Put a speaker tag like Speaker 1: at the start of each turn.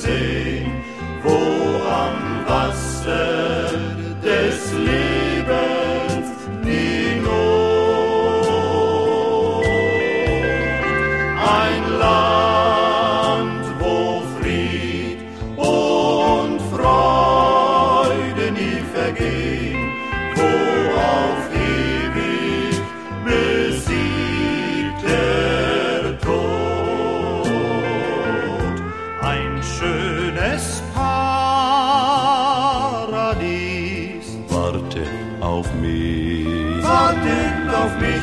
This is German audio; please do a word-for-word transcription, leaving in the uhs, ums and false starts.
Speaker 1: gesehen, wo am Wasser des Lebens die Not. Ein Land, wo Fried und Freude nie vergehen, wo auf ewig besiegt der Tod. Ein schönes Paradies
Speaker 2: wartet auf mich.
Speaker 1: wartet auf mich.